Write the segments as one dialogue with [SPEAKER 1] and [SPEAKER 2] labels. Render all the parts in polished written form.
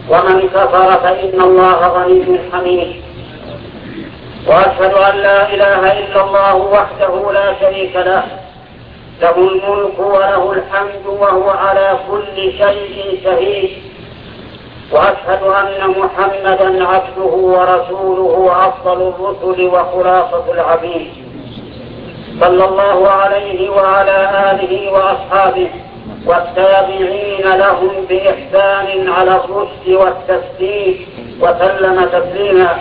[SPEAKER 1] ومن كفر فإن الله غني حميد. وأشهد أن لا إله إلا الله وحده لا شريك له، له الملك وله الحمد وهو على كل شيء شهيد. وأشهد أن محمدا عبده ورسوله أفضل الرسل وخلاصة العبيد، صلى الله عليه وعلى آله وأصحابه والتابعين لهم بإحسان على الرشد والتسديد وسلم تسليما.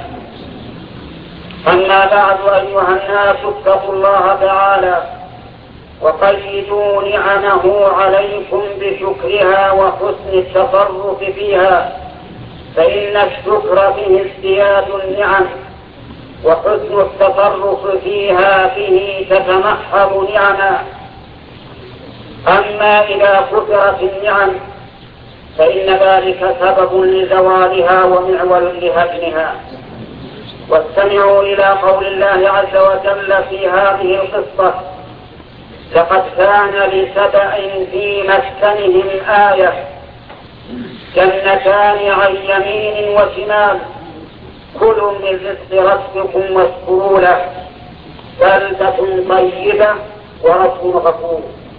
[SPEAKER 1] أما بعد، أيها الناس اتقوا الله تعالى وقيدوا نعمه عليكم بشكرها وحسن التصرف فيها، فإن الشكر فيه ازدياد النعم، وحسن التصرف فيها به تتمحض نعما. أما إذا كثرت النعم فإن ذلك سبب لزوالها ومعول لهدمها. واستمعوا إلى قول الله عز وجل في هذه القصة: لقد كان لسبأ في مسكنهم آية، جنتان عن يمين وشمال، كلوا من رزق ربكم واشكروا له، بلدة طيبة ورب غفور.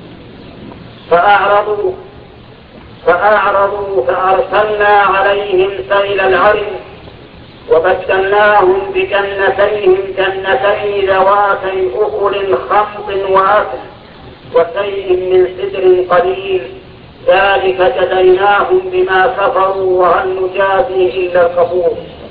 [SPEAKER 1] فأعرضوا فأرسلنا عليهم سيل العرم وبدلناهم بجنتين ذواتي أكل خمط وعسل وشيء من سدر قليل، ذلك جزيناهم بما كفروا وهل نجازي إلا الكفور.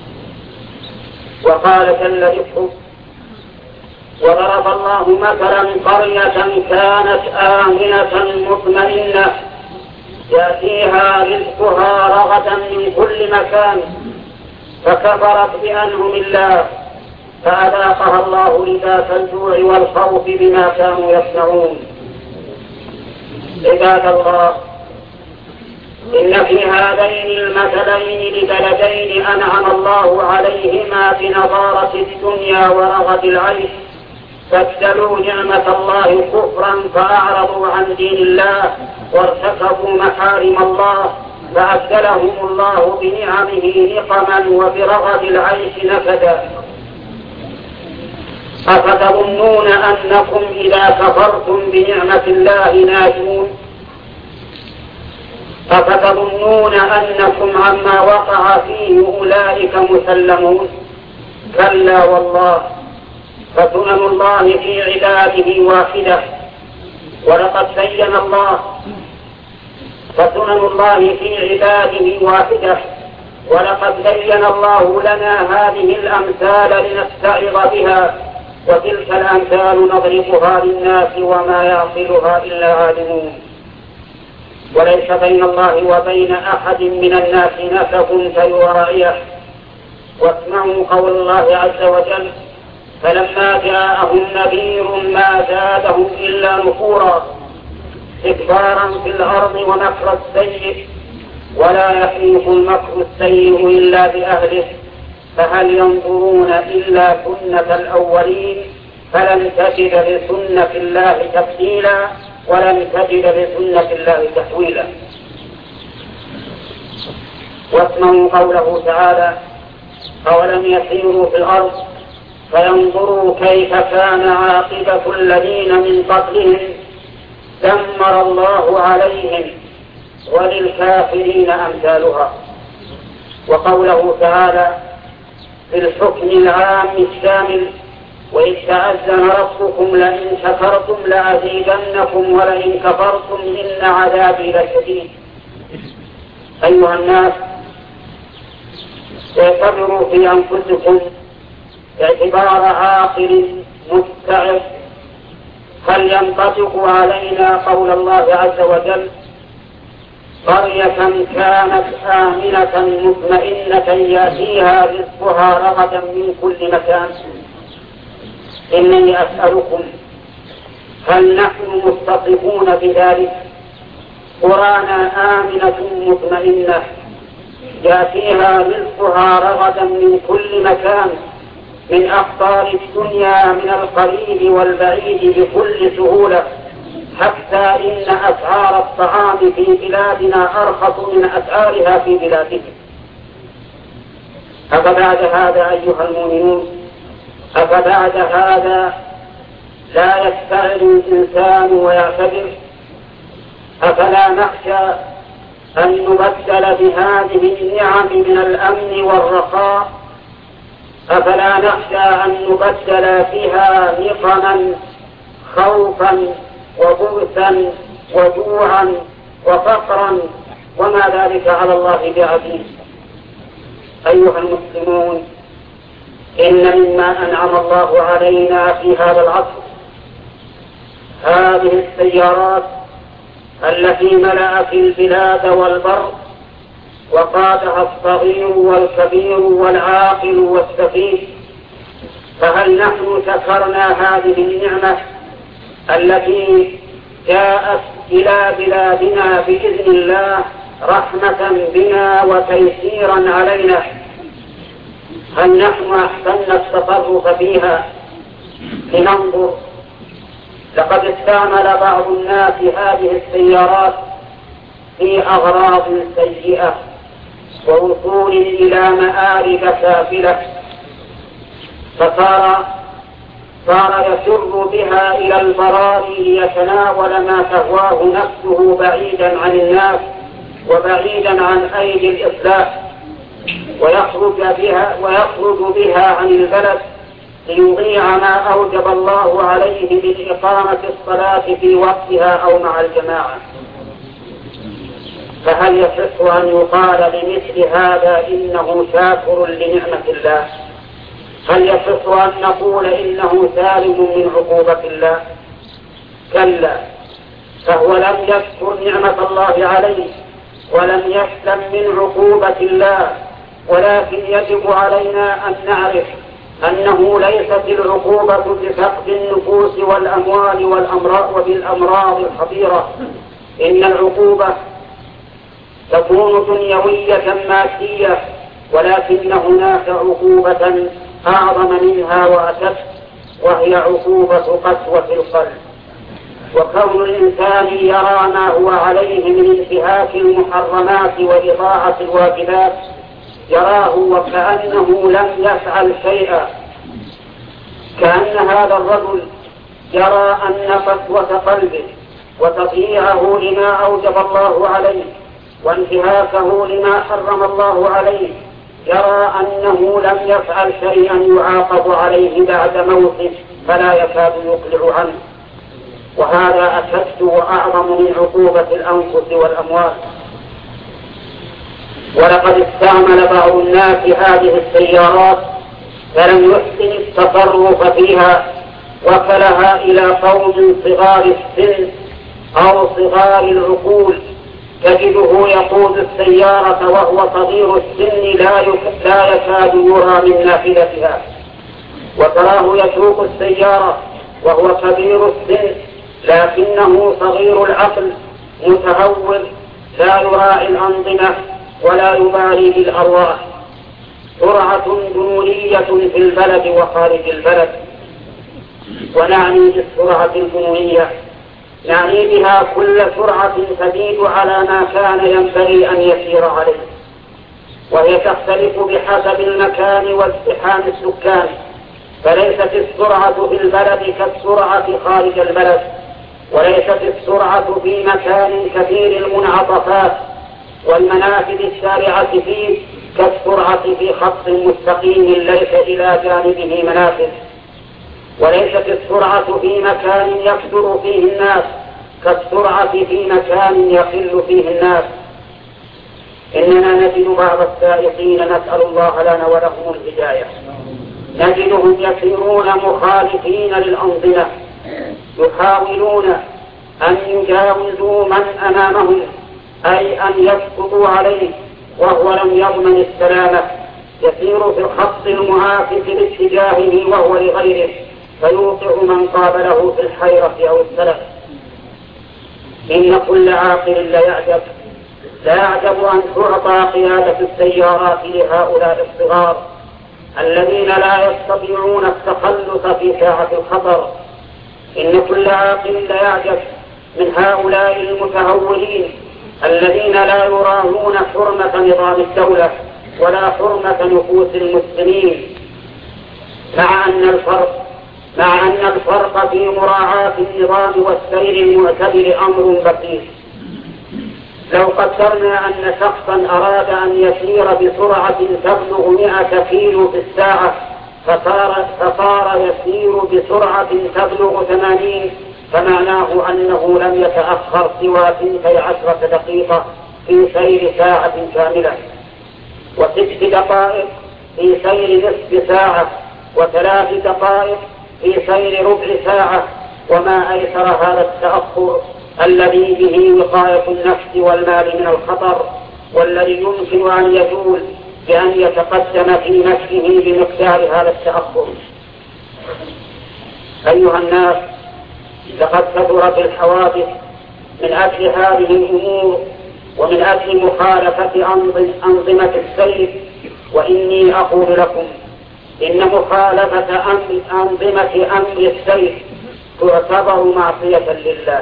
[SPEAKER 1] وقال جل ذكره: وضرب الله مثلا قرية كانت آمنة مطمئنة يأتيها رزقها رغدا من كل مكان، فكفرت بأنعم الله فأذاقها الله لباس الجوع والخوف بما كانوا يصنعون. عباد الله، إن في هذين المثلين لبلدين أنعم الله عليهما بنضارة الدنيا ورغد العيش، بدلوا نعمة الله كفرا فأعرضوا عن دين الله وارتكبوا محارم الله، فأبدلهم الله بنعمه نقما وبرغد العيش نكدا. أفتظنون أنكم إذا كفرتم بنعمة الله ناجون؟ أفتظنون أنكم عما وقع فيه أولئك مسلمون؟ كلا والله، فسنن الله في عباده واحدة، ولقد بين الله فسنن الله في عباده واحدة، ولقد بين الله لنا هذه الأمثال لنستعظ بها، وتلك الأمثال نضربها للناس وما يعقلها إلا عالمون. وليس بين الله وبين أحد من الناس نسب فيراعيه. واسمعوا قول الله عز وجل: فلما جاءهم نذير ما زادهم إلا نفورا، استكبارا في الأرض ومكر السيء، ولا يحيق المكر السيء إلا بأهله، فهل ينظرون إلا سنة الأولين فلن تجد لسنة الله تبديلا ولن تجد لسنة الله تحويلا. واسمعوا قوله تعالى: أولم يسيروا في الأرض فينظروا كيف كان عاقبة الذين من قبلهم دمر الله عليهم وللكافرين أمثالها. وقوله تعالى في الحكم العام الشامل: وإذ تأذن ربكم لئن شكرتم لأزيدنكم ولئن كفرتم إن عذابي لشديد. أيها الناس، اعتبروا في أنفسكم اعتبار عاقل مستعد. هل ينطبق علينا قول الله عز وجل: قرية كانت آمنة مطمئنة يأتيها رزقها رغدا من كل مكان؟ إنني أسألكم: هل نحن متصفون بذلك؟ قرانا آمنة مطمئنة يأتيها رزقها رغدا من كل مكان، من أقطار الدنيا، من القريب والبعيد بكل سهولة، حتى إن أسعار الطعام في بلادنا أرخص من أسعارها في بلادهم. أفبعد هذا أيها المؤمنون، أفبعد هذا لا يستعد الإنسان ويعتبر؟ أفلا نخشى أن نبدل بهذه النعم من الأمن والرخاء؟ أفلا نخشى أن نبدل بها نقما خوفا وبؤسا وجوعا وفقرا، وما ذلك على الله بعزيز؟ أيها المسلمون، إن مما أنعم الله علينا في هذا العصر هذه السيارات التي ملأت البلاد والبر وقادها الصغير والكبير والعاقل والسفيه. فهل نحن شكرنا هذه النعمة التي جاءت إلى بلادنا بإذن الله رحمة بنا وتيسيرا علينا؟ هل نحن أحسننا التصرف فيها؟ لننظر. لقد استعمل بعض الناس هذه السيارات في أغراض سيئة ووصول إلى مآرب سافلة، فصار يسر بها إلى البراري ليتناول ما تهواه نفسه بعيدا عن الناس وبعيدا عن أيدي الإصلاح، ويخرج بها عن البلد ليضيع ما أوجب الله عليه من إقامة الصلاة في وقتها أو مع الجماعة. فهل يصح أن يقال لمثل هذا إنه شاكر لنعمة الله؟ هل يصح أن نقول إنه سالم من عقوبة الله؟ كلا، فهو لم يشكر نعمة الله عليه ولم يسلم من عقوبة الله، ولكن يجب علينا أن نعرف أنه ليست العقوبة بفقد النفوس والأموال وبالأمراض الخطيرة، إن العقوبة تكون دنيوية مادية، ولكن هناك عقوبة أعظم منها وأشد، وهي عقوبة قسوة القلب. وكون الإنسان يرى ما هو عليه من انتهاك المحرمات وإضاعة الواجبات يراه وكأنه لم يفعل شيئا، كأن هذا الرجل يرى أن قسوة قلبه وتضييعه لما أوجب الله عليه وانتهاكه لما حرم الله عليه يرى أنه لم يفعل شيئا يعاقب عليه بعد موته فلا يكاد يقلع عنه، وهذا أشد وأعظم من عقوبة الأنفس والأموال. ولقد استعمل بعض الناس هذه السيارات فلم يحسن التصرف فيها، وكلها إلى قوم صغار السن أو صغار العقول، تجده يقود السيارة وهو صغير السن لا يكاد يرى من نافذتها، وتراه يسوق السيارة وهو كبير السن لكنه صغير العقل متهور لا يراعي الأنظمة ولا يبالي بالأرواح. سرعة جنونية في البلد وخارج البلد. ونعني بالسرعة الجنونية نعني بها كل سرعة تزيد على ما كان ينبغي أن يسير عليه، وهي تختلف بحسب المكان وازدحام السكان، فليست السرعة في البلد كالسرعة خارج البلد، وليست السرعة في مكان كثير المنعطفات والمنافذ الشارعة فيه كالسرعة في خط مستقيم ليس إلى جانبه منافذ، وليست السرعة في مكان يكثر فيه الناس كالسرعة في مكان يقل فيه الناس. إننا نجد بعض السائقين نسأل الله لنا ولهم الهداية نجدهم يسيرون مخالفين للأنظمة، يحاولون أن يجاوزوا من أمامهم أي أن يسقطوا عليه وهو لم يضمن السلامة، يسير في الخط المعاكس لاتجاهه وهو لغيره فيوقع من قابله في الحيرة أو السلف. إن كل عاقل لا يعجب أن تعطى قيادة السيارات لهؤلاء الصغار الذين لا يستطيعون التخلص في ساعة الخطر. إن كل عاقل لا يعجب من هؤلاء المتهورين الذين لا يراعون حرمة نظام الدولة ولا حرمة نفوس المسلمين، مع أن الفرق في مراعاة النظام والسير المعتدل أمر بسيط. لو قدرنا أن شخصا أراد أن يسير بسرعة تبلغ 100 كيلو في الساعة فصار يسير بسرعة تبلغ 80، فمعناه أنه لم يتأخر سوى 12 دقيقة في سير ساعة كاملة، و6 دقائق في سير نصف ساعة، و3 دقائق في سير ربع ساعة. وما أيسر هذا التأخر الذي به وقاية النفس والمال من الخطر، والذي يمكن أن يزول بأن يتقدم في نفسه بمقدار هذا التأخر. أيها الناس، لقد كثرت الحوادث من أجل هذه الأمور ومن أجل مخالفة أنظمة السير، وإني أقول لكم إن مخالفة أنظمة أمر السير تعتبر معصية لله.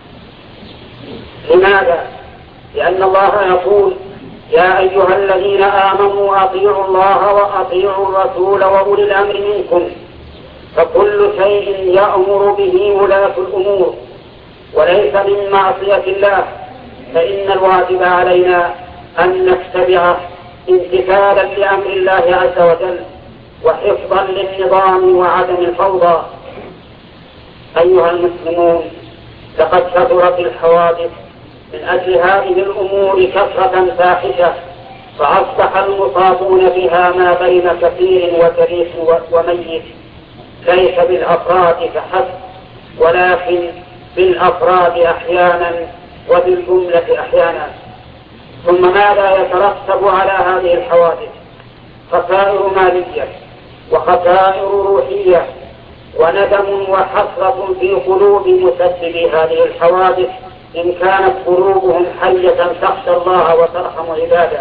[SPEAKER 1] لماذا؟ لأن الله يقول: يا أيها الذين آمنوا أطيعوا الله وأطيعوا الرسول وأولي الأمر منكم، فكل شيء يأمر به ولاة الأمور وليس من معصية الله، فإن الواجب علينا أن نتبعه امتثالا لأمر الله عز وجل وحفظا للنظام وعدم الفوضى. أيها المسلمون، لقد كثرت الحوادث من أجل هذه الأمور كثرة فاحشة، فأصبح المصابون بها ما بين كثير وجريح وميت، ليس بالأفراد فحسب، ولكن بالأفراد أحيانا وبالجملة أحيانا. ثم ماذا يترتب على هذه الحوادث؟ خسائر مالية وخسائر روحية وندم وحسرة في قلوب مسببي هذه الحوادث، إن كانت قلوبهم حية تخشى الله وترحم عباده.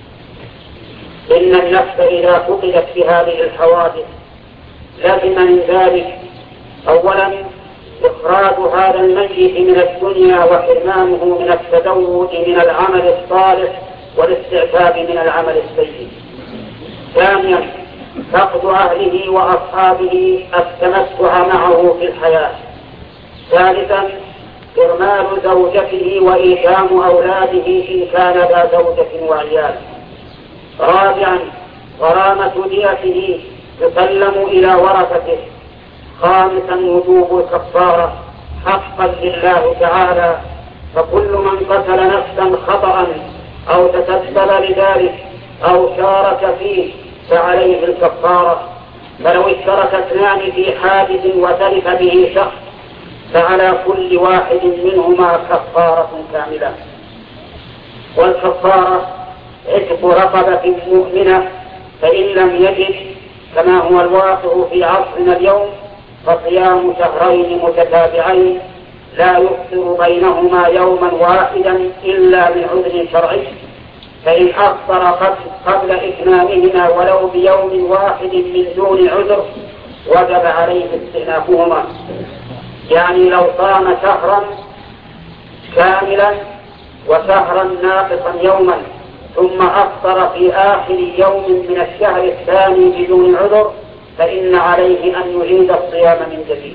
[SPEAKER 1] إن النفس إذا فقدت في هذه الحوادث لازم من ذلك أولا إخراج هذا الميت من الدنيا وحرمانه من التزود من العمل الصالح والاستعفاف من العمل السيء. ثانيا فقد أهله وأصحابه التمتع معه في الحياة. ثالثا إرمال زوجته وإيتام أولاده إن كان ذا زوجة وعيال. رابعا غرامة ديته تسلم إلى ورثته. خامسا وجوب الكفارة حقا لله تعالى، فكل من قتل نفسا خطأ أو تسبب لذلك أو شارك فيه فعليه الكفارة. فلو اشترك 2 في حادث وتلف به شخص فعلى كل واحد منهما كفارة كاملة. والكفارة عتق رقبة مؤمنة، فإن لم يجد كما هو الواقع في عصرنا اليوم فصيام شهرين متتابعين لا يفطر بينهما يوما واحدا إلا من عذر شرعي، فإن أفطر قبل إتمامهما ولو بيوم واحد من دون عذر وجب عليه استئنافهما. يعني لو صام شهرا كاملا وشهرا ناقصا يوما ثم أفطر في آخر يوم من الشهر الثاني بدون عذر فإن عليه أن يعيد الصيام من جديد.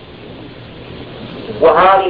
[SPEAKER 1] وهذه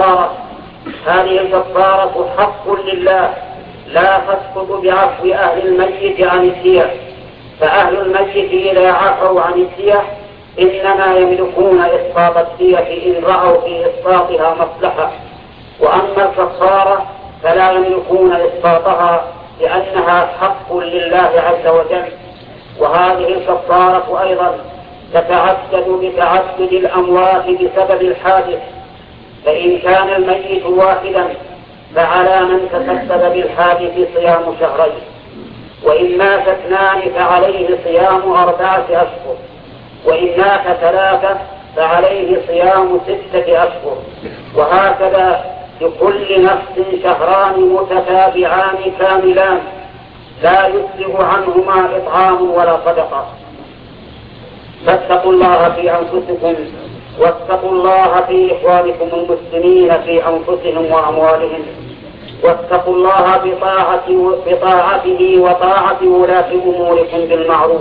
[SPEAKER 1] الكفارة حق لله لا تسقط بعفو أهل الميت عن الدية، فأهل الميت إذا عفوا عن الدية إنما يملكون إسقاط الدية إن رأوا في إسقاطها مصلحة، وأما الكفارة فلا يملكون إسقاطها لأنها حق لله عز وجل. وهذه الكفارة أيضا تتعدد بتعدد الأموات بسبب الحادث، فإن كان الميت واحدا فعلى من تسبب بالحادث صيام شهرين، وإن مات 2 فعليه صيام 4 أشهر، وإن مات 3 فعليه صيام 6 أشهر، وهكذا لكل نفس شهران متتابعان كاملان لا يسلب عنهما إطعام ولا صدقة. فاتقوا الله في أنفسكم واتقوا الله في إخوانكم المسلمين في أنفسهم وأموالهم، واتقوا الله بطاعته وطاعة ولاة أموركم بالمعروف.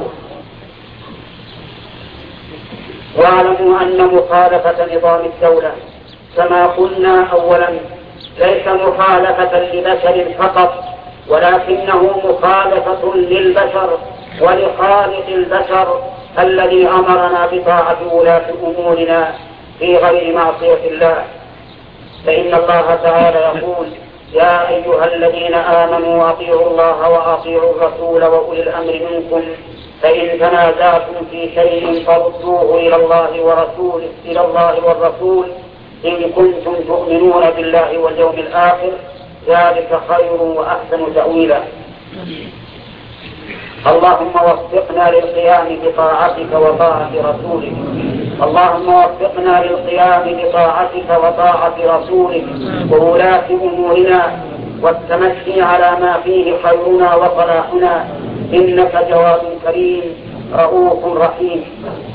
[SPEAKER 1] واعلموا أن مخالفة نظام الدولة كما قلنا أولا ليس مخالفة لبشر فقط، ولكنه مخالفة للبشر ولخالق البشر الذي أمرنا بطاعة ولاة أمورنا في غير معصية الله. فإن الله تعالى يقول: يا أيها الذين آمنوا أطيعوا الله وأطيعوا الرسول وأولي الأمر منكم، فإن تنازعتم في شيء فردوه إلى الله والرسول إن كنتم تؤمنون بالله واليوم الآخر، ذلك خير وأحسن تأويلا. اللهم وفقنا للقيام بطاعتك وطاعة رسولك، اللهم وفقنا للقيام بطاعتك وطاعة رسولك وولاة أمورنا والتمشي على ما فيه خيرنا وصلاحنا، إنك جواد كريم رؤوف رحيم.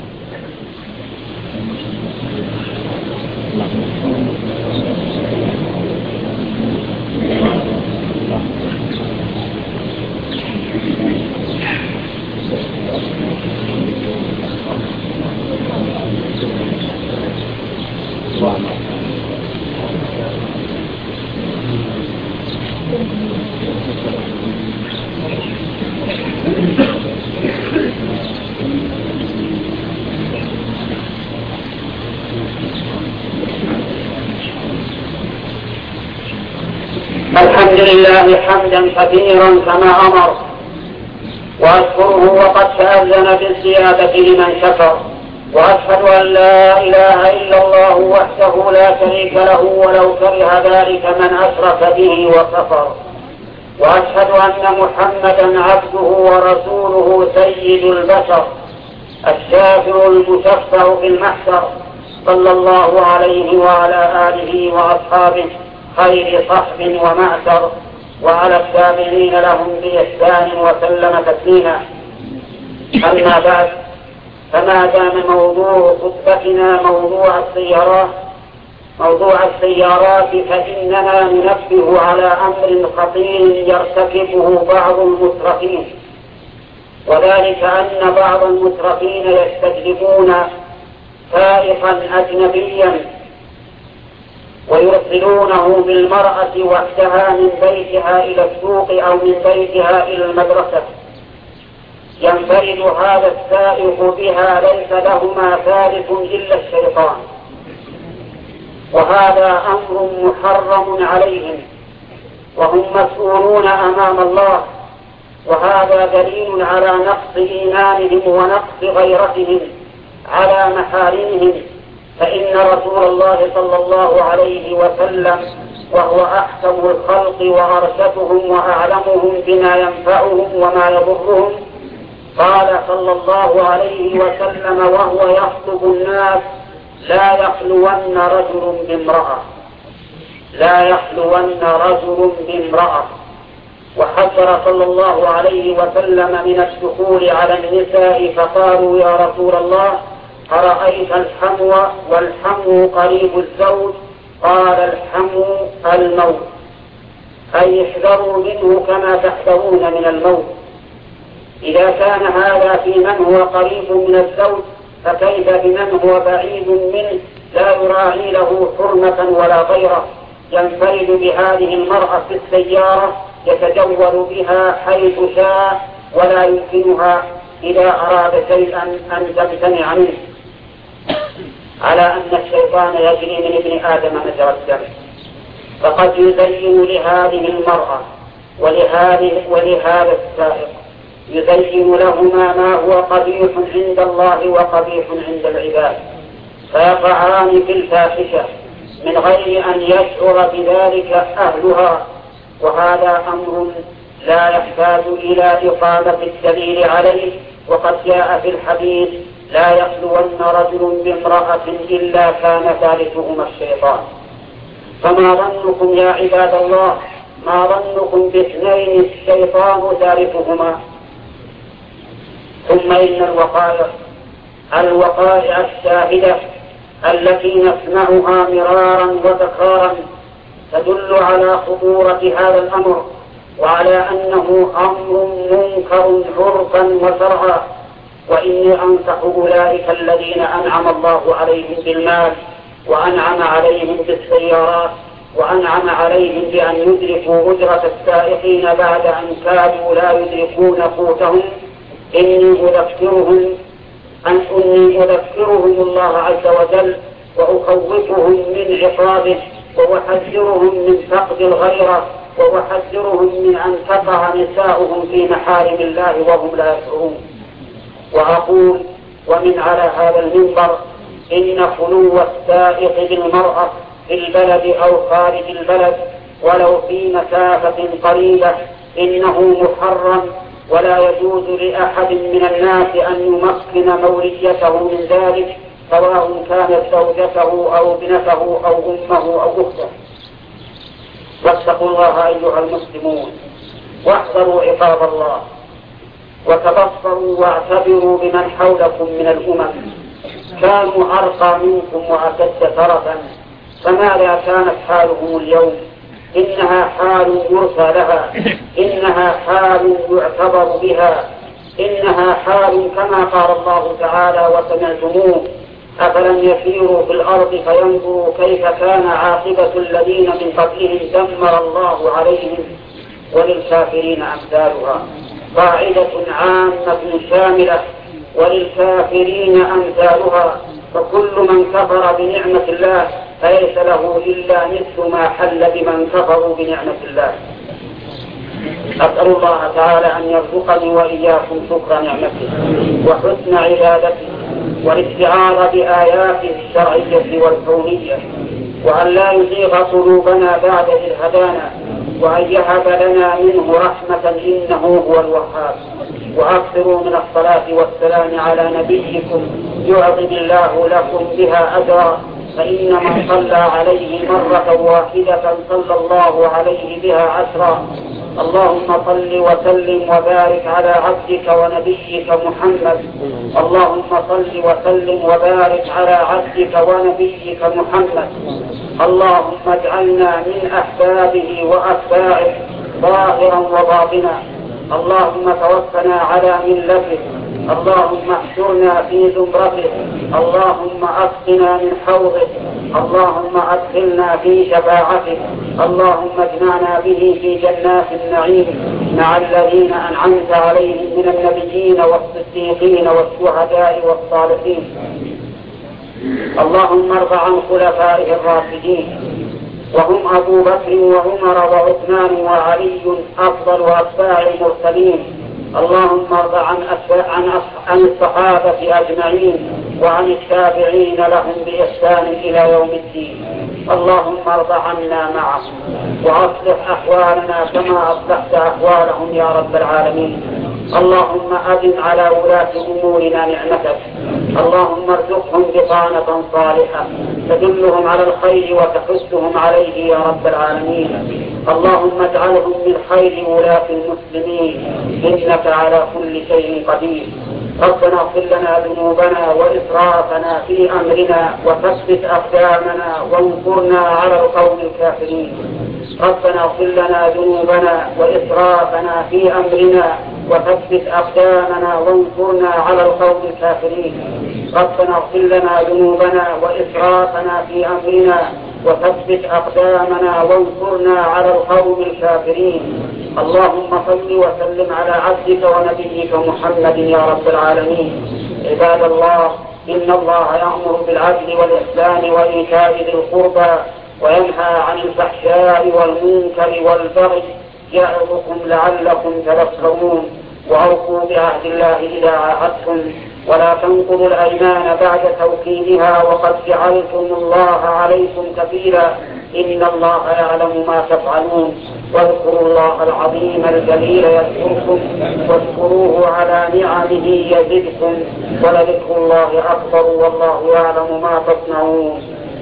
[SPEAKER 1] الحمد لله حمدا كثيرا كما أمر، وأشكره وقد تأذن بالزيادة لمن شكر، وأشهد أن لا إله إلا الله وحده لا شريك له ولو كره ذلك من أشرك به وكفر، وأشهد أن محمدا عبده ورسوله سيد البشر الشافع المشفع في المحشر، صلى الله عليه وعلى آله وأصحابه خير صحب ومعشر، وعلى التابعين لهم بإحسان وسلم تسليما. أما بعد، فما دام موضوع خطبتنا موضوع السيارات فإننا ننبه على أمر خطير يرتكبه بعض المترفين، وذلك أن بعض المترفين يستجلبون سائقا أجنبيا ويرسلونه بالمرأة وحدها من بيتها إلى السوق أو من بيتها إلى المدرسة، ينفرد هذا السائق بها ليس لهما ثالث إلا الشيطان، وهذا أمر محرم عليهم وهم مسؤولون أمام الله، وهذا دليل على نقص إيمانهم ونقص غيرتهم على محارمهم. فإن رسول الله صلى الله عليه وسلم وهو أحكم الخلق وأرشدهم وأعلمهم بما ينفعهم وما يضرهم قال صلى الله عليه وسلم وهو يخطب الناس: لا يخلون رجل بامرأة. وحذر صلى الله عليه وسلم من الدخول على النساء، فقالوا: يا رسول الله، أرأيت الحمو والحمو قريب الزوج؟ قال: الحمو الموت، أي احذروا منه كما تحذرون من الموت. إذا كان هذا في من هو قريب من الزوج، فكيف بمن هو بعيد منه لا يراعي له حرمة ولا غيره، ينفرد بهذه المرأة في السيارة يتجول بها حيث شاء ولا يمكنها إذا أراد شيئا أن تمتنع منه، على أن الشيطان يجري من ابن آدم مجرى الدم. فقد يزين لهذه المرأة ولهذا السائق، يزين لهما ما هو قبيح عند الله وقبيح عند العباد، فيقعان في الفاحشة من غير أن يشعر بذلك أهلها، وهذا أمر لا يحتاج إلى إقامة الدليل عليه. وقد جاء في الحديث: لا يخلون رجل بامرأة إلا كان ثالثهما الشيطان. فما ظنكم يا عباد الله، ما ظنكم باثنين الشيطان ثالثهما؟ ثم إن الوقائع الشاهدة التي نسمعها مرارا وتكرارا تدل على خطورة هذا الأمر وعلى أنه أمر منكر عرفا وشرعا. وإني أنصح أولئك الذين أنعم الله عليهم بالمال وأنعم عليهم بالسيارات وأنعم عليهم بأن يدركوا أجرة السائقين بعد أن كانوا لا يدركون قوتهم، إني أذكرهم الله عز وجل وأخوفهم من عقابه وأحذرهم من فقد الغيرة وأحذرهم من أن تقع نساؤهم في محارم الله وهم لا يشعرون. وأقول ومن على هذا المنبر إن خلو السائق بالمرأة في البلد أو خارج البلد ولو في مسافة قريبة إنه محرم، ولا يجوز لأحد من الناس أن يمكن موليته من ذلك، سواء كانت زوجته أو ابنته أو أمه أو أخته. واتقوا الله أيها المسلمون واحذروا عقاب الله، وتبصروا واعتبروا بمن حولكم من الأمم، كانوا أرقى منكم وأشد ترفا، فماذا كانت حالهم اليوم؟ إنها حال يرثى لها، إنها حال يعتبر بها، إنها حال كما قال الله تعالى وسمعتموه: أفلم يسيروا في الأرض فينظروا كيف كان عاقبة الذين من قبلهم دمر الله عليهم. وللكافرين أمثالها، قاعدة عامة شاملة، وللكافرين أمثالها، فكل من كفر بنعمة الله فليس له إلا مثل ما حل بمن كفروا بنعمة الله. أسأل الله تعالى أن يرزقني وإياكم شكر نعمته وحسن عبادته والاستعاذة بآياته الشرعية والكونية، وأن لا يزيغ قلوبنا بعد إذ هدانا، وأن يهب لنا منه رحمة إنه هو الوهاب. وأكثروا من الصلاة والسلام على نبيكم يعظم الله لكم بها أجرا، فإن من صلى عليه مرة واحدة صلى الله عليه بها عشرا. اللهم صل وسلم وبارك على عبدك ونبيك محمد. اللهم صل وسلم وبارك على عبدك ونبيك محمد. اللهم اجعلنا من أحبابه وأتباعه ظاهرا وباطنا. اللهم توفنا على ملته. اللهم احشرنا في زمرته. اللهم اسقنا من حوضه. اللهم ادخلنا في شفاعته. اللهم اجمعنا به في جنات النعيم مع الذين انعمت عليهم من النبيين والصديقين والشهداء والصالحين. اللهم ارض عن خلفائه الراشدين، وهم أبو بكر وعمر وعثمان وعلي أفضل أتباع المرسلين. اللهم ارض عن الصحابة أجمعين وعن التابعين لهم بإحسان إلى يوم الدين. اللهم ارض عنا معهم وأصلح أحوالنا كما أصلحت أحوالهم يا رب العالمين. اللهم أدم على ولاة أمورنا نعمتك. اللهم ارزقهم بطانة صالحة تدلهم على الخير وتحثهم عليه يا رب العالمين. اللهم اجعلهم من خير ولاة المسلمين إنك على كل شيء قدير. ربنا اغفر لنا ذنوبنا وإسرافنا في أمرنا وثبت أقدامنا وانصرنا على القوم الكافرين. ربنا اغفر لنا ذنوبنا وإسرافنا في أمرنا وثبت أقدامنا وانصرنا على القوم الكافرين. ربنا اغفر لنا ذنوبنا وإسرافنا في أمرنا وثبت أقدامنا وانصرنا على القوم الكافرين. اللهم صل وسلم على عبدك ونبيك محمد يا رب العالمين. عباد الله، إن الله يأمر بالعدل والإحسان وإيتاء ذي القربى وينهى عن الفحشاء والمنكر والبغي يعظكم لعلكم تذكرون. وأوفوا بعهد الله إذا عاهدتم، ولا تنقضوا الأيمان بعد توكيدها وقد جعلتم الله عليكم كفيلا، إن الله يعلم ما تفعلون. واذكروا الله العظيم الجليل يذكركم، واشكروه على نعمه يزدكم، ولذكر الله أكبر والله يعلم ما تصنعون.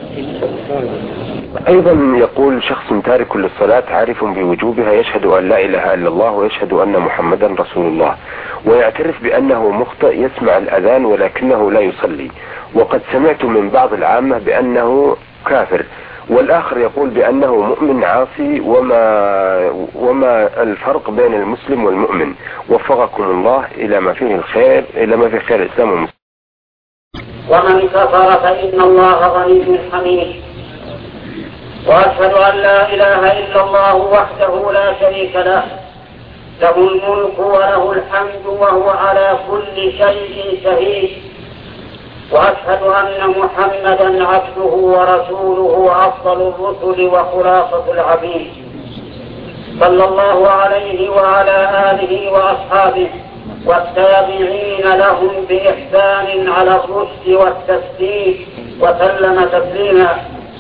[SPEAKER 2] أيضا يقول شخص تارك للصلاة عارف بوجوبها، يشهد أن لا إله إلا الله ويشهد أن محمدا رسول الله، ويعترف بأنه مخطئ، يسمع الأذان ولكنه لا يصلي، وقد سمعت من بعض العامة بأنه كافر، والآخر يقول بأنه مؤمن عاصي، وما الفرق بين المسلم والمؤمن؟ وفقكم الله إلى ما فيه الخير، إلى ما فيه خير الإسلام والمسلم.
[SPEAKER 1] ومن كفر فإن الله غني حميد، وأشهد أن لا إله إلا الله وحده لا شريك له، له الملك وله الحمد وهو على كل شيء شهيد، وأشهد أن محمدا عبده ورسوله أفضل الرسل وخلاصة العبيد، صلى الله عليه وعلى آله وأصحابه والتابعين لهم بإحسان على الرشد والتسديد وسلم تسليما.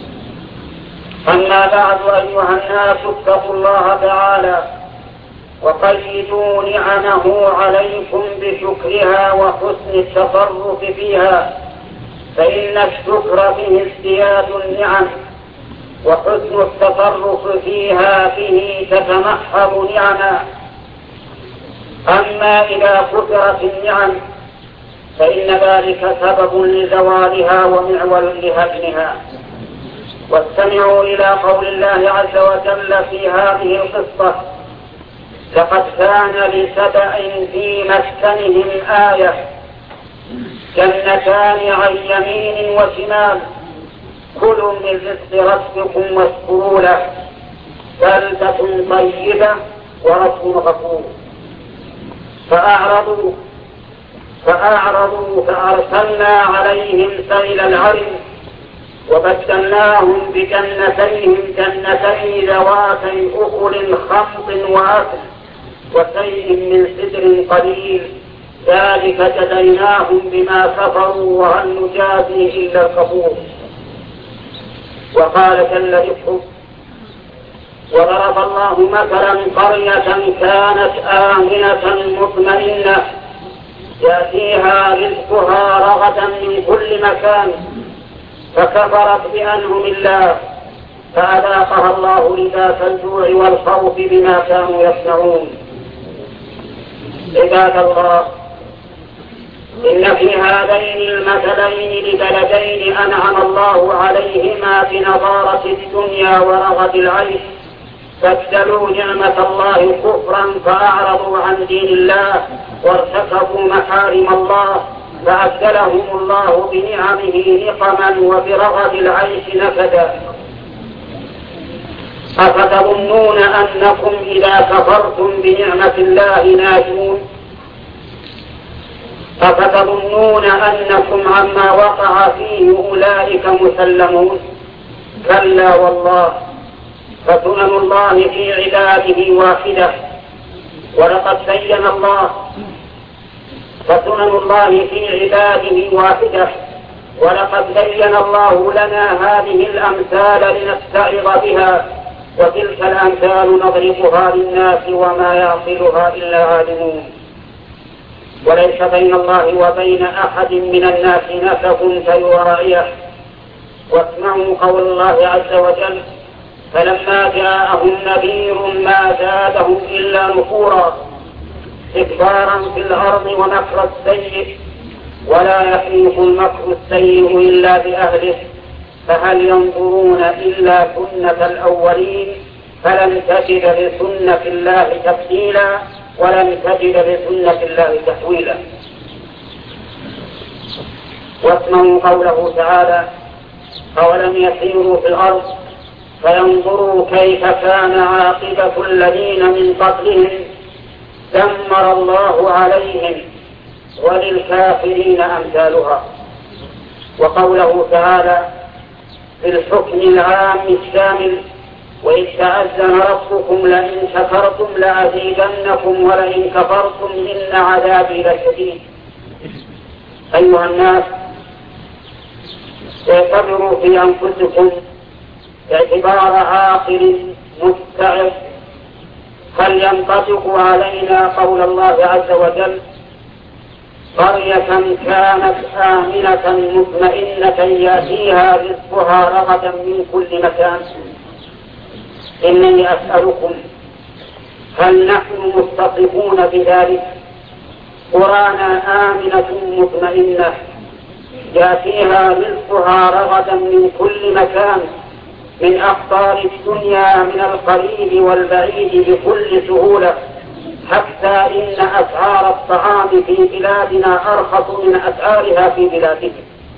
[SPEAKER 1] أما بعد، أيها الناس اتقوا الله تعالى وقيدوا نعمه عليكم بشكرها وحسن التصرف فيها، فإن الشكر فيه ازدياد النعم، وحسن التصرف فيها به تتمحض نعما. أما إذا كثرت النعم فإن ذلك سبب لزوالها ومعول لهدمها. واستمعوا إلى قول الله عز وجل في هذه القصة: لقد كان لسبأ في مسكنهم آية، جنتان عن يمين وشمال، كلوا من رزق ربكم واشكروا له، بلدة طيبة ورب غفور. فأعرضوا فأرسلنا عليهم سيل العرم، وبدلناهم بجنتين ذواتي أكل خمط وعسل وشيء من سدر قليل، ذلك جزيناهم بما كفروا وهل نجازي إلا الكفور. وقال جل ذكره: وضرب الله مثلا قرية كانت آمنة مطمئنة يأتيها رزقها رغدا من كل مكان، فكفرت بأنعم الله فأذاقها الله لباس الجوع والخوف بما كانوا يصنعون. عباد الله، إن في هذين المثلين لبلدين أنعم الله عليهما بنضارة الدنيا ورغد العيش، بدلوا نعمة الله كفرا فأعرضوا عن دين الله وارتكبوا محارم الله، فأبدلهم الله بنعمه نقما وبرغد العيش نكدا. أفتظنون أنكم إذا كفرتم بنعمة الله ناجون؟ أفتظنون أنكم عما وقع فيه أولئك مسلمون؟ كلا والله، فسنن الله في عباده واحدة، ولقد بين الله فسنن الله في عباده واحدة، ولقد بين الله لنا هذه الأمثال لنستعظ بها، وتلك الأمثال نضربها للناس وما يعقلها إلا عالمون. وليس بين الله وبين أحد من الناس نسب فيراعيه. واسمعوا قول الله عز وجل: فلما جاءهم نذير ما زادهم إلا نفورا، استكبارا في الأرض ومكر السيء، ولا يحيق المكر السيء إلا بأهله، فهل ينظرون إلا سنة الأولين فلن تجد لسنة الله تبديلا ولن تجد لسنة الله تحويلا. واسمعوا قوله تعالى: أولم يسيروا في الأرض فينظروا كيف كان عاقبة الذين من قبلهم دمر الله عليهم وللكافرين أمثالها. وقوله تعالى في الحكم العام الشامل: وإذ تأذن ربكم لئن شكرتم لأزيدنكم ولئن كفرتم إن عذابي لشديد. أيها الناس، اعتبروا في أنفسكم اعتبار عاقل مستعد. هل ينطبق علينا قول الله عز وجل: قرية كانت آمنة مطمئنة يأتيها رزقها رغدا من كل مكان؟ إنني أسألكم: هل نحن متصفون بذلك؟ قرانا آمنة مطمئنة يأتيها رزقها رغدا من كل مكان، من أقطار الدنيا من القريب والبعيد بكل سهولة، حتى إن أسعار الطعام في بلادنا أرخص من أسعارها في بلادهم.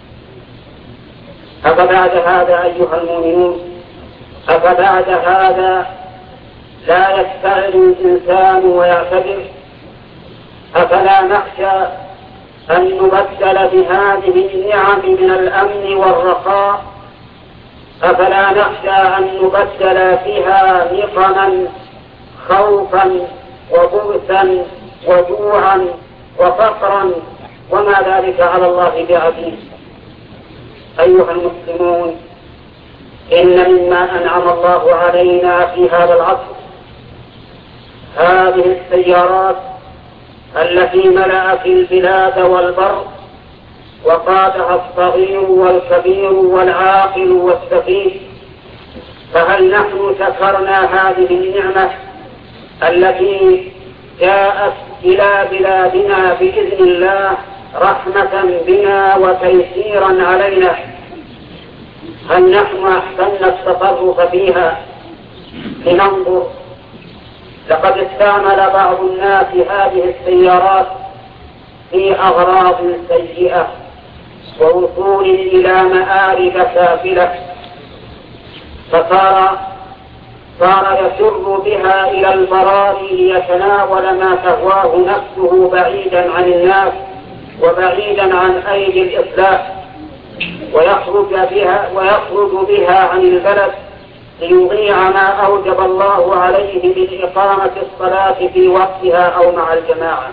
[SPEAKER 1] أفبعد هذا أيها المؤمنون، أفبعد هذا لا يستعد الإنسان ويعتبر؟ أفلا نخشى أن نبدل بهذه النعم من الأمن والرخاء؟ أفلا نخشى أن نبدل فيها نقما خوفا وبؤسا وجوعا وفقرا، وما ذلك على الله بعزيز؟ أيها المسلمون، إن مما أنعم الله علينا في هذا العصر هذه السيارات التي ملأت البلاد والبر وقادها الصغير والكبير والعاقل والسفيه. فهل نحن شكرنا هذه النعمة التي جاءت إلى بلادنا بإذن الله رحمة بنا وتيسيرا علينا؟ هل نحن أحسننا التصرف فيها؟ لننظر. لقد استعمل بعض الناس هذه السيارات في أغراض سيئة ووصول إلى مآرب سافلة، فصار يسر بها إلى البراري ليتناول ما تهواه نفسه بعيدا عن الناس وبعيدا عن أيدي الإصلاح، ويخرج بها عن البلد ليضيع ما أوجب الله عليه من إقامة الصلاة في وقتها أو مع الجماعة.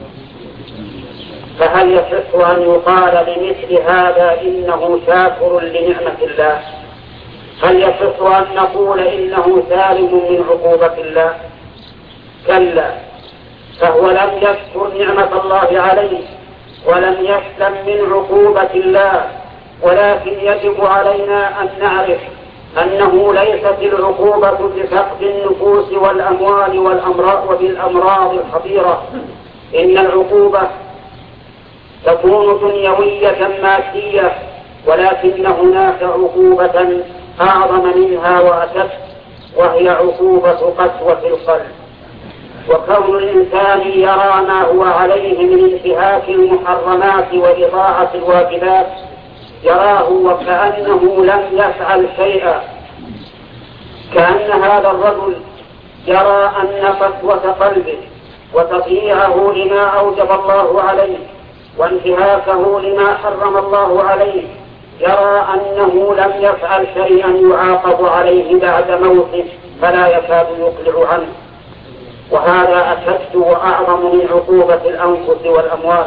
[SPEAKER 1] فهل يصح أن يقال لمثل هذا إنه شاكر لنعمة الله؟ هل يصح أن نقول إنه سالم من عقوبة الله؟ كلا، فهو لم يشكر نعمة الله عليه ولم يسلم من عقوبة الله، ولكن يجب علينا أن نعرف أنه ليست العقوبة بفقد النفوس والأموال وبالأمراض الخطيرة. إن العقوبة تكون دنيوية مادية، ولكن هناك عقوبة أعظم منها وأشد، وهي عقوبة قسوة القلب. وكون الإنسان يرى ما هو عليه من انتهاك المحرمات وإضاعة الواجبات يراه وكأنه لم يفعل شيئا، كأن هذا الرجل يرى أن قسوة قلبه وتضييعه لما أوجب الله عليه وانتهاكه لما حرم الله عليه يرى أنه لم يفعل شيئا يعاقب عليه بعد موته فلا يكاد يقلع عنه، وهذا أشد وأعظم من عقوبة الأنفس والأموال.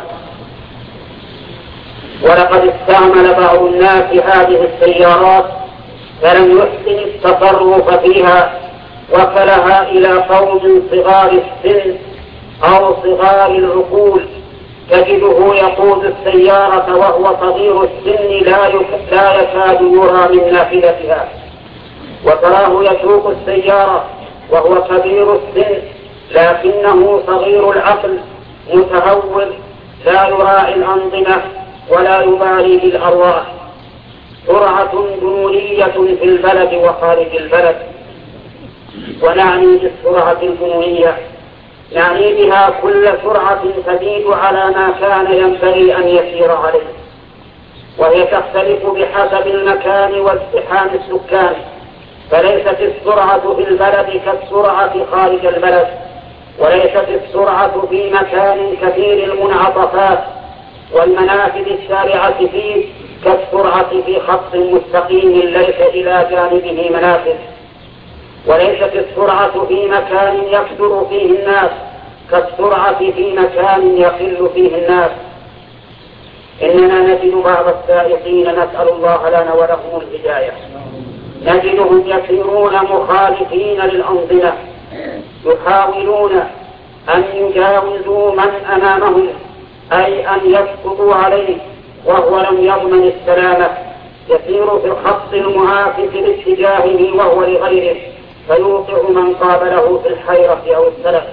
[SPEAKER 1] ولقد استعمل بعض الناس هذه السيارات فلم يحسن التصرف فيها، وكلها إلى قوم صغار السن أو صغار العقول، تجده يقود السيارة وهو صغير السن لا يكاد يرى من نافذتها، وتراه يسوق السيارة وهو كبير السن لكنه صغير العقل متهور لا يراعي الأنظمة ولا يبالي بالأرواح. سرعة جنونية في البلد وخارج البلد. ونعني بالسرعة الجنونية نعني بها كل سرعة تزيد على ما كان ينبغي أن يسير عليه، وهي تختلف بحسب المكان وازدحام السكان، فليست السرعة في البلد كالسرعة خارج البلد، وليست السرعة في مكان كثير المنعطفات والمنافذ الشارعة فيه كالسرعة في خط مستقيم ليس إلى جانبه منافذ، وليست السرعة في مكان يكثر فيه الناس كالسرعة في مكان يقل فيه الناس. إننا نجد بعض السائقين نسأل الله لنا ولهم الهداية نجدهم يسيرون مخالفين للأنظمة، يحاولون أن يجاوزوا من أمامهم أي أن يسقطوا عليه وهو لم يضمن السلامة، يسير في الخط المعاكس لاتجاهه وهو لغيره فيوقع من قابله في الحيرة أو السلف.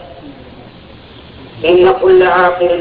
[SPEAKER 1] إن كل عاقل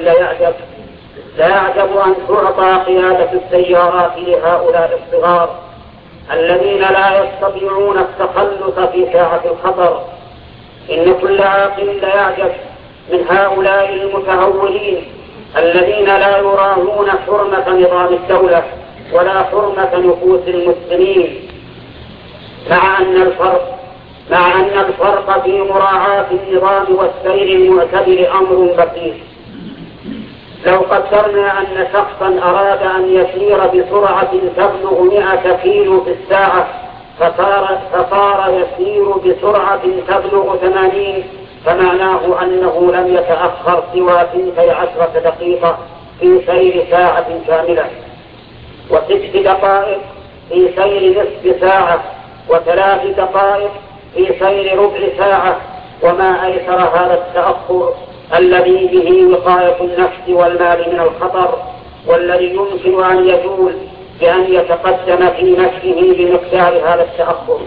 [SPEAKER 1] لا يعجب أن تعطى قيادة السيارات لهؤلاء الصغار الذين لا يستطيعون التخلص في ساعة الخطر. إن كل عاقل ليعجب من هؤلاء المتهورين الذين لا يراعون حرمة نظام الدولة ولا حرمة نفوس المسلمين، مع أن الفرق في مراعاة النظام والسير المعتدل أمر بسيط. لو قدرنا أن شخصا أراد أن يسير بسرعة تبلغ 100 كيلو في الساعة فصار يسير بسرعة تبلغ 80، فمعناه أنه لم يتأخر سوى 12 دقيقة في سير ساعة كاملة، و6 دقائق في سير نصف ساعة، و3 دقائق في سير ربع ساعة. وما أيسر هذا التأخر الذي به وقاية النفس والمال من الخطر، والذي يمكن أن يزول بأن يتقدم في نفسه بمقدار هذا التأخر.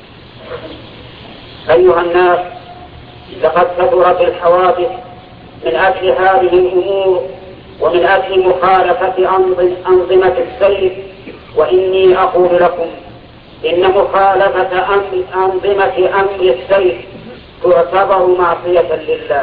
[SPEAKER 1] أيها الناس، لقد كثرت الحوادث من أجل هذه الأمور ومن أجل مخالفة أنظمة السير، وإني أقول لكم إن مخالفة أنظمة أمر السير تعتبر معصية لله.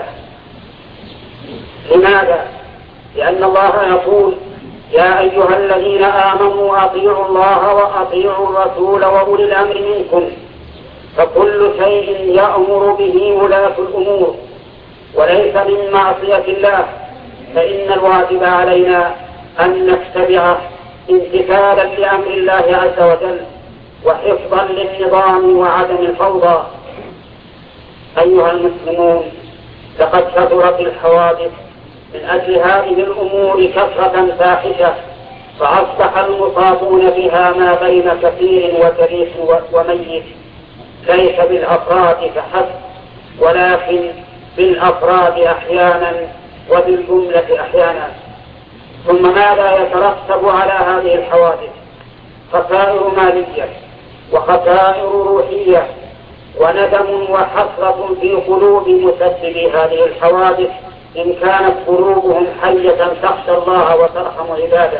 [SPEAKER 1] لماذا؟ لأن الله يقول: يا أيها الذين آمنوا أطيعوا الله وأطيعوا الرسول وأولي الأمر منكم، فكل شيء يأمر به ولاة الأمور وليس من معصية الله، فإن الواجب علينا أن نتبعه امتثالا لأمر الله عز وجل وحفظا للنظام وعدم الفوضى. أيها المسلمون، لقد كثرت الحوادث من أجل هذه الأمور كثرة فاحشة، فأصبح المصابون بها ما بين كثير وجريح وميت، ليس بالأفراد فحسب ولكن بالأفراد أحيانا وبالجملة أحيانا. ثم ماذا يترتب على هذه الحوادث؟ خسائر مالية وخسائر روحية وندم وحسرة في قلوب مسببي هذه الحوادث إن كانت قلوبهم حية تخشى الله وترحم عباده.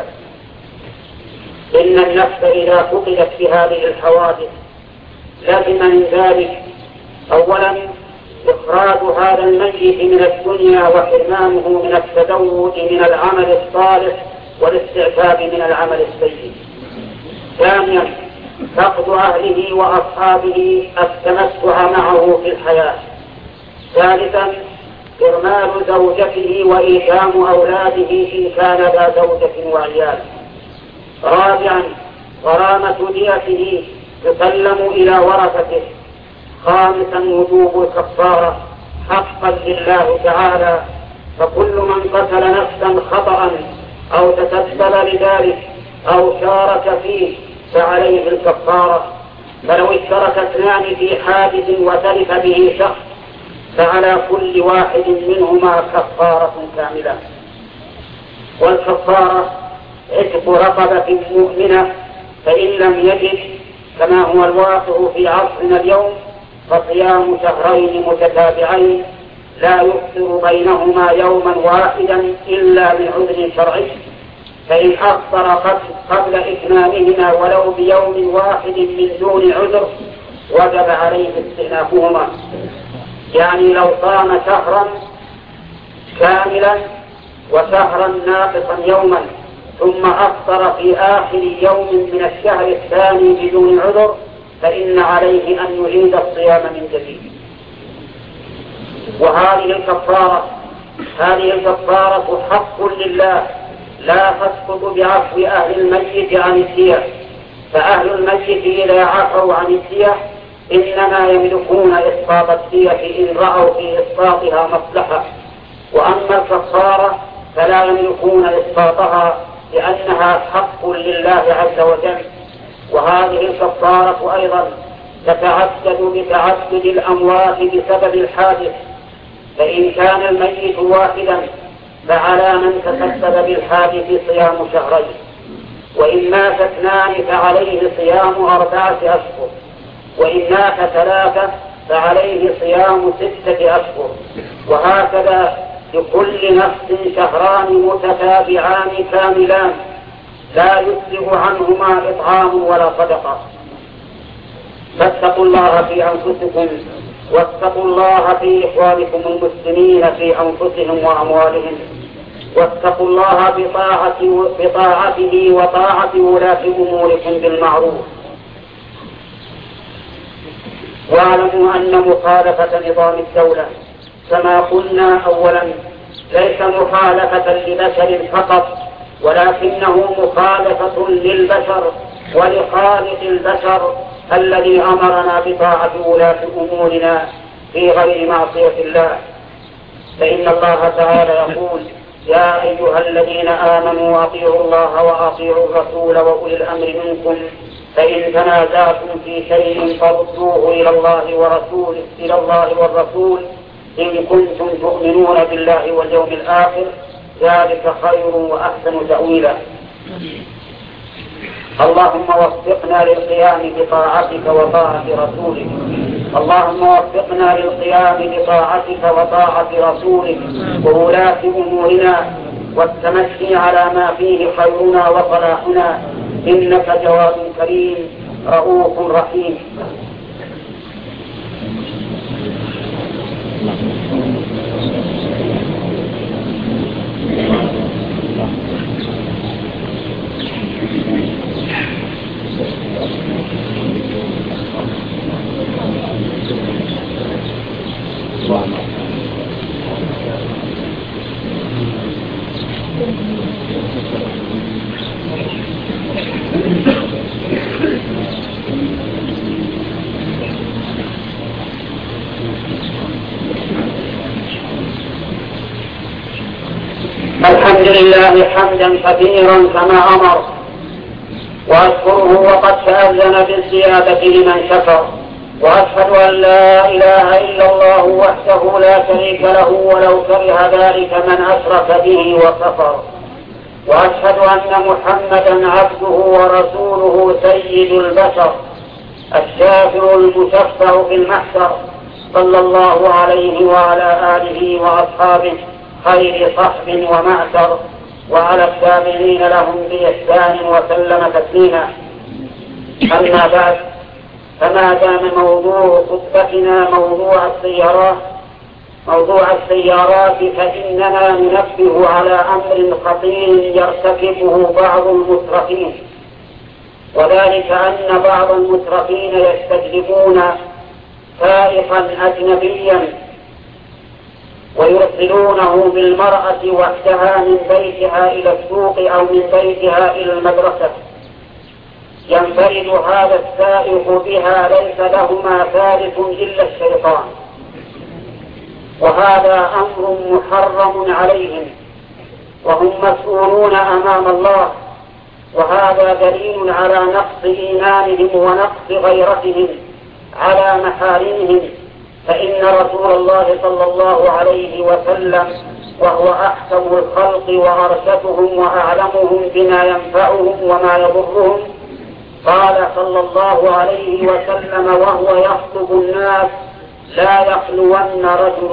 [SPEAKER 1] إن النفس إذا فقدت بهذه الحوادث لازم من ذلك أولا إخراج هذا الميت من الدنيا وحرمانه من التزود من العمل الصالح والاستعفاف من العمل السيء. ثانيا فقد أهله وأصحابه التمتع معه في الحياة. ثالثا إرمال زوجته وإيتام أولاده إن كان ذا زوجة وعيال. رابعا غرامة ديته تسلم إلى ورثته. خامسا وجوب الكفارة حقا لله تعالى، فكل من قتل نفسا خطأ أو تسبب لذلك أو شارك فيه فعليه الكفارة. فلو اشترك 2 في حادث وتلف به شخص فعلى كل واحد منهما كفارة كاملة. والكفارة عتق رقبة مؤمنة، فإن لم يجد كما هو الواقع في عصرنا اليوم فصيام شهرين متتابعين لا يفطر بينهما يوما واحدا إلا من عذر شرعي، فإن أفطر قبل إتمامهما ولو بيوم واحد من دون عذر وجب عليه استئنافهما. يعني لو صام شهرا كاملا وشهرا ناقصا يوما ثم أفطر في آخر يوم من الشهر الثاني بدون عذر فإن عليه أن يعيد الصيام من جديد. وهذه الكفارة حق لله لا تسقط بعفو أهل الميت عن الدية، فأهل الميت إذا عفوا عن الدية إنما يملكون إسقاط الدية إن رأوا في إسقاطها مصلحة، وأما الكفارة فلا يملكون إسقاطها لأنها حق لله عز وجل. وهذه الكفارة أيضا تتعدد بتعدد الأموات بسبب الحادث، فإن كان الميت واحدا فعلى من تسبب بالحادث صيام شهرين، وإن مات 2 فعليه صيام 4 أشهر، وإن مات 3 فعليه صيام 6 أشهر، وهكذا لكل نفس شهران متتابعان كاملان لا يسلب عنهما إطعام ولا صدقة. فاتقوا الله في أنفسكم واتقوا الله في إخوانكم المسلمين في أنفسهم وأموالهم، واتقوا الله بطاعته وطاعة ولاة أموركم بالمعروف. واعلموا أن مخالفة نظام الدولة كما قلنا أولا ليس مخالفة لبشر فقط، ولكنه مخالفة للبشر ولخالق البشر الذي أمرنا بطاعة ولاة أمورنا في غير معصية الله. فإن الله تعالى يقول: يا أيها الذين آمنوا أطيعوا الله وأطيعوا الرسول وأولي الأمر منكم، فإن تنازعتم في شيء فردوه إلى الله والرسول إن كنتم تؤمنون بالله واليوم الآخر، ذلك خير وأحسن تأويلا. اللهم وفقنا للقيام بطاعتك وطاعة رسولك، اللهم وفقنا للقيام بطاعتك وطاعة رسولك وولاة أمورنا والتمشي على ما فيه خيرنا وصلاحنا، إنك جواد كريم رؤوف رحيم. الحمد لله حمدا كثيرا كما أمر، وأشكره وقد تأذن بالزيادة لمن شكر، وأشهد أن لا إله إلا الله وحده لا شريك له ولو كره ذلك من أشرك به وكفر، وأشهد أن محمدا عبده ورسوله سيد البشر الشافع المشفع في المحشر، صلى الله عليه وعلى آله وأصحابه خير صحب ومعشر، وعلى التابعين لهم بإحسان وسلم تسليما. أما بعد، فما دام موضوع خطبتنا موضوع السيارات فإننا ننبه على أمر خطير يرتكبه بعض المترفين، وذلك أن بعض المترفين يستجلبون سائقا أجنبيا ويرسلونه بالمرأة وحدها من بيتها إلى السوق أو من بيتها إلى المدرسة، ينفرد هذا السائق بها ليس لهما ثالث إلا الشيطان، وهذا أمر محرم عليهم وهم مسؤولون أمام الله، وهذا دليل على نقص إيمانهم ونقص غيرتهم على محارمهم. فإن رسول الله صلى الله عليه وسلم وهو أحكم الخلق وأرشدهم وأعلمهم بما ينفعهم وما يضرهم قال صلى الله عليه وسلم وهو يخطب الناس: لا يخلون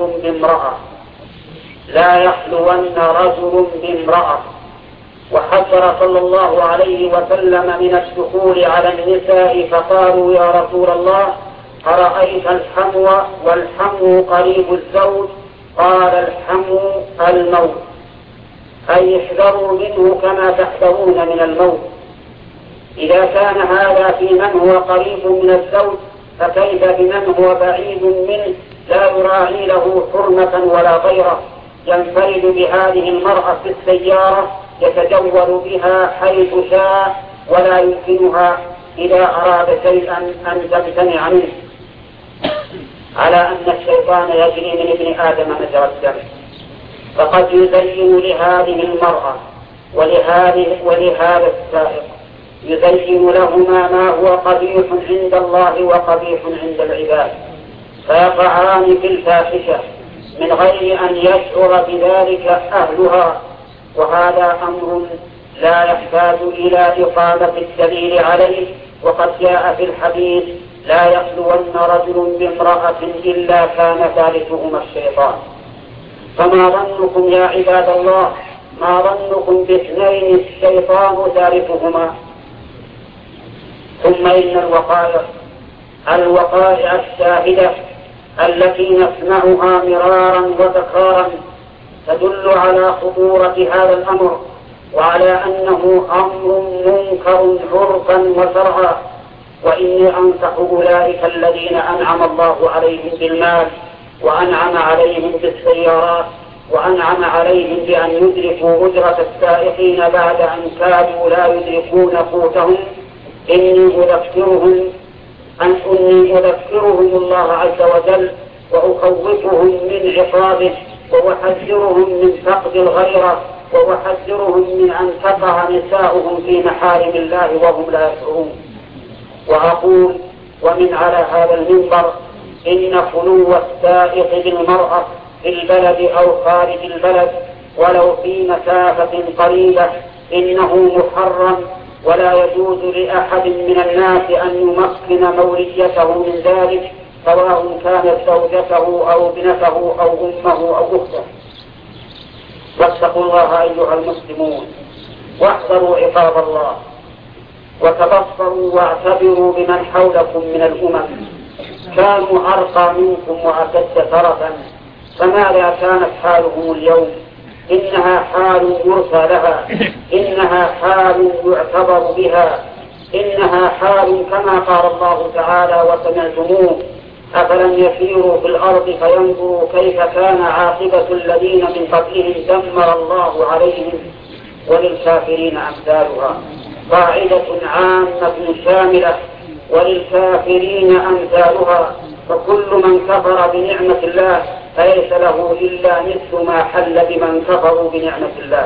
[SPEAKER 1] رجل بامرأة. وحذر صلى الله عليه وسلم من الدخول على النساء، فقالوا: يا رسول الله، أرأيت الحمو؟ والحمو قريب الزوج. قال: الحمو الموت، أي احذروا منه كما تحذرون من الموت. إذا كان هذا في من هو قريب من الزوج، فكيف بمن هو بعيد منه لا يراعي له حرمة ولا غيره، ينفرد بهذه المرأة في السيارة يتجول بها حيث شاء ولا يمكنها إذا أراد شيئا أن تمتنع منه، على أن الشيطان يجري من ابن آدم مجرى الدم. فقد يزين لهذه المرأة ولهذا السائق، يزين لهما ما هو قبيح عند الله وقبيح عند العباد، فيقعان في الفاحشة من غير أن يشعر بذلك أهلها، وهذا أمر لا يحتاج إلى إقامة الدليل عليه. وقد جاء في الحديث: لا يخلون رجل بامرأة إلا كان ثالثهما الشيطان. فما ظنكم يا عباد الله، ما ظنكم باثنين الشيطان ثالثهما؟ ثم إن الوقائع الوقائع الشاهدة التي نسمعها مرارا وتكرارا تدل على خطورة هذا الأمر وعلى أنه أمر منكر عرفا وشرعا. وإني أنصح أولئك الذين أنعم الله عليهم بالمال وأنعم عليهم بالسيارات وأنعم عليهم بأن يدركوا أجرة السائقين بعد أن كانوا لا يدركون قوتهم، إني أذكرهم الله عز وجل وأخوفهم من عقابه وأحذرهم من فقد الغيرة وأحذرهم من أن تقع نساؤهم في محارم الله وهم لا يشعرون. وأقول ومن على هذا المنبر إن خلو السائق بالمرأة في البلد أو خارج البلد ولو في مسافة قريبة إنه محرم، ولا يجوز لأحد من الناس أن يمكن موليته من ذلك سواء كانت زوجته أو ابنته أو أمه أو أخته. واتقوا الله أيها المسلمون واحذروا عقاب الله وتبصروا واعتبروا بمن حولكم من الأمم، كانوا أرقى منكم وأشد ترفا، فماذا كانت حالهم اليوم؟ إنها حال يرثى لها، إنها حال يعتبر بها، إنها حال كما قال الله تعالى وسمعتموه: أفلم يسيروا في الأرض فينظروا كيف كان عاقبة الذين من قبلهم دمر الله عليهم. وللكافرين أمثالها، قاعدة عامة شاملة، وللكافرين أمثالها، فكل من كفر بنعمة الله فليس له إلا مثل ما حل بمن كفروا بنعمة الله.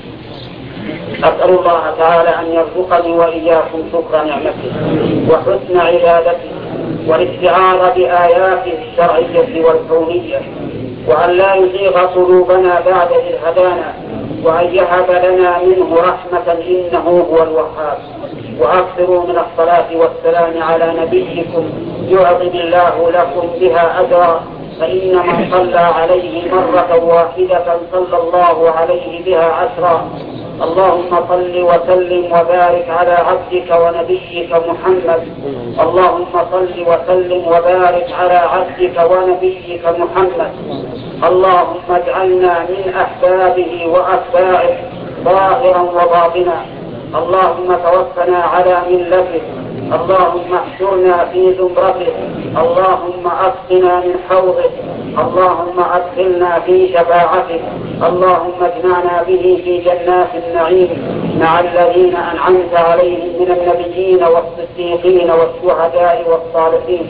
[SPEAKER 1] أسأل الله تعالى أن يرزقني وإياكم شكر نعمته وحسن عبادته والاستعاذة بآياته الشرعية والكونية، وأن لا يزيغ قلوبنا بعد إذ هدانا، وأن يهب لنا منه رحمة إنه هو الوهاب. وأكثروا من الصلاة والسلام على نبيكم يعظم الله لكم بها أجرا، فإن من صلى عليه مرة واحدة صلى الله عليه بها عشرا. اللهم صل وسلم وبارك على عبدك ونبيك محمد. اللهم صل وسلم وبارك على عبدك ونبيك محمد. اللهم اجعلنا من أحبابه وأتباعه ظاهرا وباطنا. اللهم توفنا على ملته. اللهم احشرنا في زمرته. اللهم اسقنا من حوضه. اللهم ادخلنا في شفاعته. اللهم اجمعنا به في جنات النعيم مع الذين انعمت عليهم من النبيين والصديقين والشهداء والصالحين.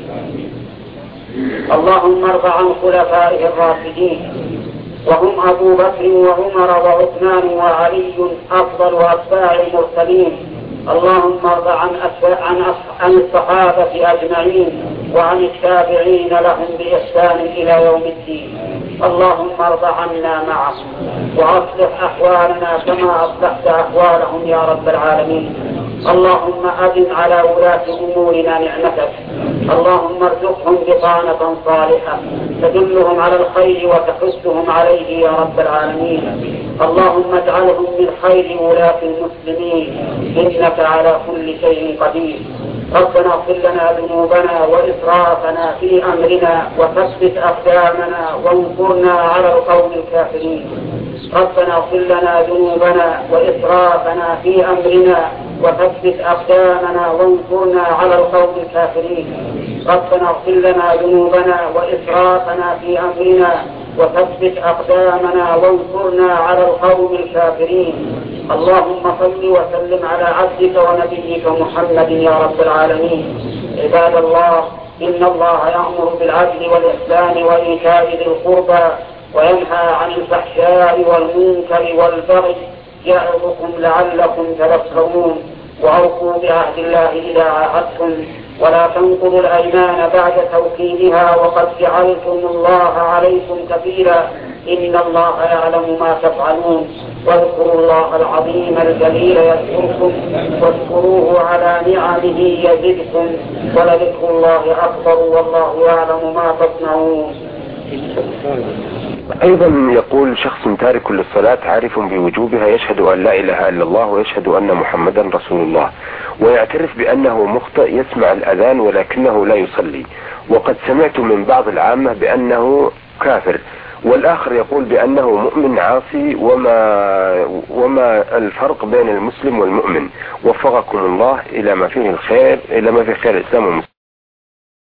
[SPEAKER 1] اللهم ارض عن خلفائه الراشدين وهم أبو بكر وعمر وعثمان وعلي أفضل أتباع المرسلين. اللهم ارض عن الصحابة أجمعين وعن التابعين لهم بإحسان إلى يوم الدين. اللهم ارض عنا معهم وأصلح أحوالنا كما أصلحت أحوالهم يا رب العالمين. اللهم أدم على ولاة أمورنا نعمتك. اللهم ارزقهم بطانة صالحة تدلهم على الخير وتحثهم عليه يا رب العالمين. اللهم اجعلهم من خير ولاة المسلمين إنك على كل شيء قدير. ربنا اغفر لنا ذنوبنا وإسرافنا في أمرنا وثبت أقدامنا وانصرنا على القوم الكافرين. ربنا اغفر لنا ذنوبنا وإسرافنا في أمرنا وثبت أقدامنا وانصرنا على القوم الكافرين. ربنا اغفر لنا ذنوبنا وإسرافنا في أمرنا وثبت أقدامنا وانصرنا على القوم الكافرين. اللهم صل وسلم على عبدك ونبيك محمد يا رب العالمين. عباد الله، إن الله يأمر بالعدل والإحسان وإيتاء ذي القربى وينهى عن الفحشاء والمنكر والبغي يعظكم لعلكم تذكرون. وأوفوا بعهد الله إذا عاهدتم ولا تنقضوا الأيمان بعد توكيدها وقد جعلتم الله عليكم كفيلا إن الله يعلم ما تفعلون. واذكروا الله العظيم الجليل يذكركم واشكروه على نعمه يزدكم ولذكر الله أكبر والله يعلم ما تصنعون.
[SPEAKER 2] ايضا يقول شخص تارك للصلاة عارف بوجوبها، يشهد ان لا اله الا الله ويشهد ان محمدا رسول الله، ويعترف بانه مخطئ، يسمع الاذان ولكنه لا يصلي، وقد سمعت من بعض العامة بانه كافر، والاخر يقول بانه مؤمن عاصي، وما الفرق بين المسلم والمؤمن؟ وفقكم الله الى ما فيه الخير، الى ما فيه خير الاسلام والمسلمين.